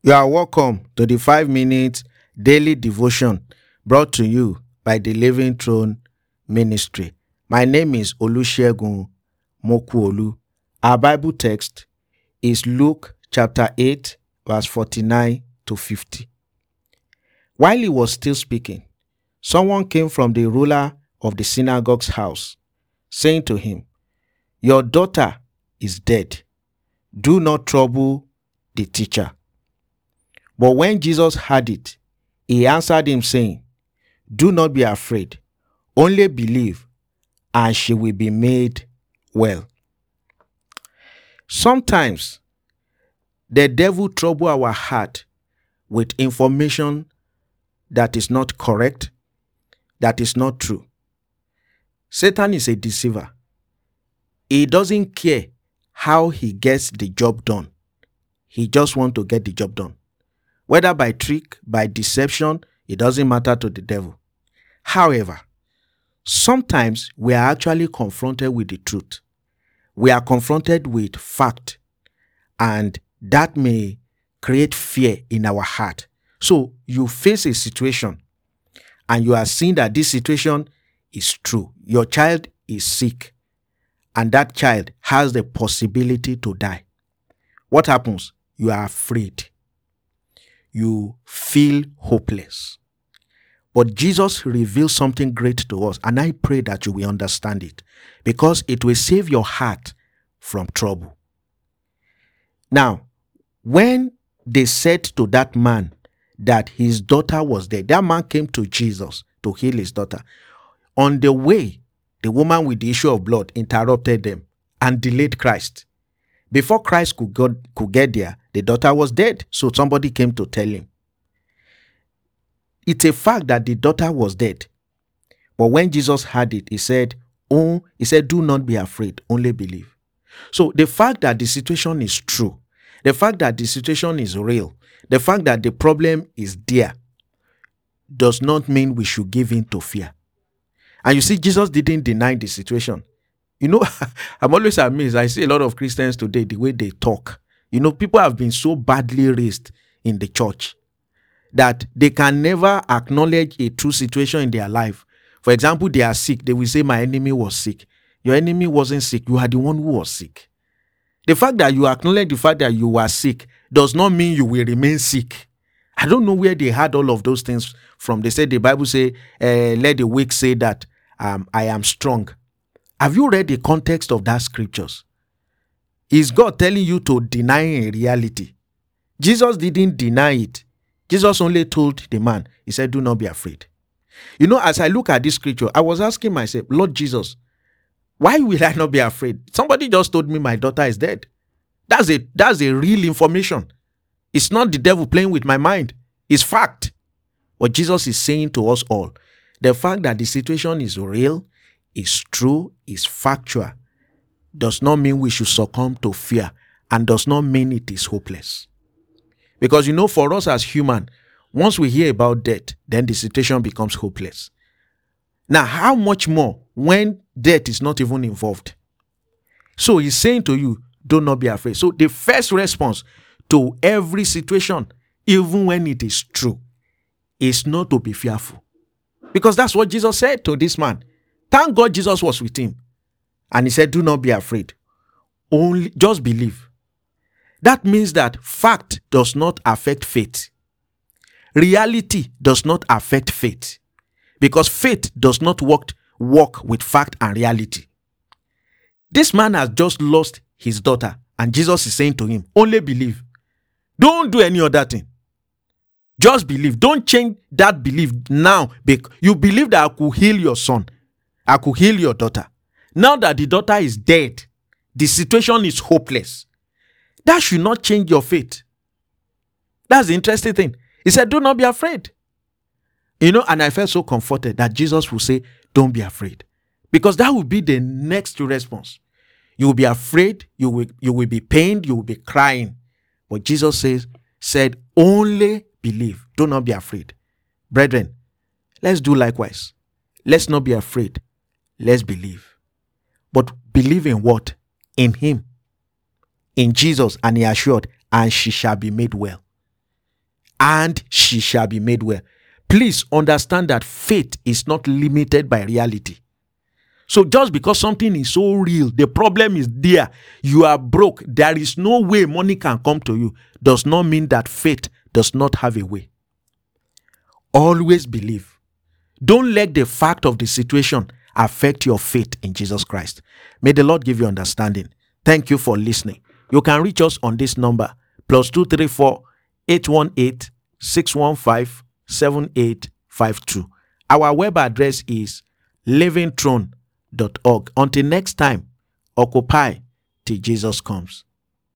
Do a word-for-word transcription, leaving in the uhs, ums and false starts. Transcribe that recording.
You are welcome to the five minute daily devotion brought to you by the Living Throne Ministry. My name is Olusegun Mokuolu. Our Bible text is Luke chapter eight, verse forty-nine to fifty. While he was still speaking, someone came from the ruler of the synagogue's house, saying to him, "Your daughter is dead. Do not trouble the teacher." But when Jesus heard it, he answered him, saying, "Do not be afraid, only believe, and she will be made well." Sometimes the devil troubles our heart with information that is not correct, that is not true. Satan is a deceiver. He doesn't care how he gets the job done. He just wants to get the job done. Whether by trick, by deception, it doesn't matter to the devil. However, sometimes we are actually confronted with the truth. We are confronted with fact, and that may create fear in our heart. So you face a situation and you are seeing that this situation is true. Your child is sick and that child has the possibility to die. What happens? You are afraid. You feel hopeless. But Jesus reveals something great to us, and I pray that you will understand it, because it will save your heart from trouble. Now, when they said to that man that his daughter was dead, that man came to Jesus to heal his daughter. On the way, the woman with the issue of blood interrupted them and delayed Christ. Before Christ could, go, could get there, the daughter was dead. So somebody came to tell him. It's a fact that the daughter was dead. But when Jesus heard it, he said, Oh, he said, "Do not be afraid, only believe." So the fact that the situation is true, the fact that the situation is real, the fact that the problem is there, does not mean we should give in to fear. And you see, Jesus didn't deny the situation. You know, I'm always amazed. I see a lot of Christians today, the way they talk. You know, people have been so badly raised in the church that they can never acknowledge a true situation in their life. For example, they are sick. They will say, "My enemy was sick." Your enemy wasn't sick. You are the one who was sick. The fact that you acknowledge the fact that you were sick does not mean you will remain sick. I don't know where they had all of those things from. They said, the Bible say, uh, let the weak say that um, I am strong. Have you read the context of that scriptures? Is God telling you to deny a reality? Jesus didn't deny it. Jesus only told the man, he said, "Do not be afraid." You know, as I look at this scripture, I was asking myself, Lord Jesus, why will I not be afraid? Somebody just told me my daughter is dead. That's a, that's a real information. It's not the devil playing with my mind. It's fact. What Jesus is saying to us all, the fact that the situation is real, is true, is factual, does not mean we should succumb to fear, and does not mean it is hopeless. Because, you know, for us as human, once we hear about death, then the situation becomes hopeless. Now, how much more when death is not even involved? So he's saying to you, do not be afraid. So the first response to every situation, even when it is true, is not to be fearful. Because that's what Jesus said to this man. Thank God Jesus was with him. And he said, "Do not be afraid. Only just believe." That means that fact does not affect faith. Reality does not affect faith. Because faith does not work, work with fact and reality. This man has just lost his daughter, and Jesus is saying to him, only believe. Don't do any other thing. Just believe. Don't change that belief now. You believe that I could heal your son. I could heal your daughter. Now that the daughter is dead, the situation is hopeless. That should not change your faith. That's the interesting thing. He said, "Do not be afraid." You know, and I felt so comforted that Jesus will say, "Don't be afraid." Because that will be the next response. You will be afraid, you will, you will be pained, you will be crying. But Jesus says, said, only believe. Do not be afraid. Brethren, let's do likewise. Let's not be afraid. Let's believe. But believe in what? In him. In Jesus, and he assured, and she shall be made well. and she shall be made well. Please understand that faith is not limited by reality. So just because something is so real, the problem is there, you are broke, there is no way money can come to you, does not mean that faith does not have a way. Always believe. Don't let the fact of the situation affect your faith in Jesus Christ. May the Lord give you understanding. Thank you for listening. You can reach us on this number, plus two three four, eight one eight, six one five, seven eight five two. Our web address is living throne dot org. Until next time, occupy till Jesus comes.